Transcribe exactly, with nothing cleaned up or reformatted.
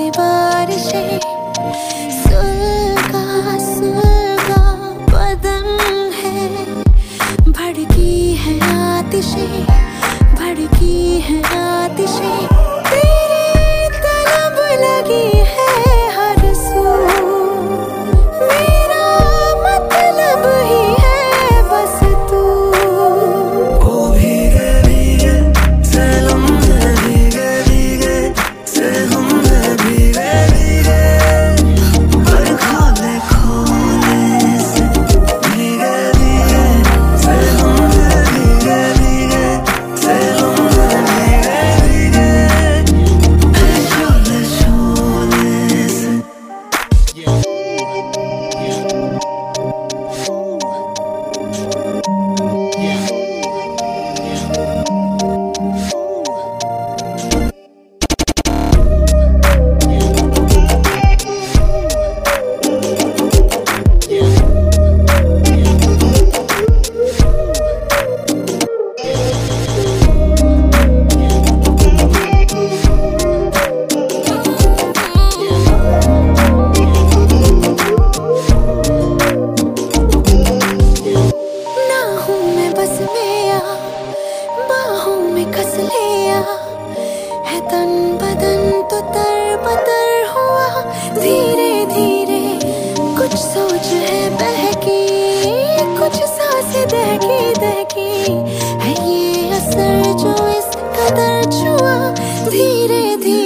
से बारिशें, सुलगा सुलगा बदन है, भड़की है आतिशें, भड़की है आतिशें, तेरी तलब लगी है हर सू, मेरा मतलब ही है बस तू। ओ भीगे भीगे से लम्हे, भीगे भीगे से हमने, भीगे भीगे पर खोले खोले से, भीगे भीगे से हमने, भीगे भीगे से हमने, भीगे भीगे शोले शोले से। बस मेरा बाहों में कस लिया है, तन बदन तो तर बतर हुआ, धीरे धीरे कुछ सोच है बहकी, कुछ सांसें दहकी दहकी है, ये असर जो इस कदर छुआ, धीरे धीरे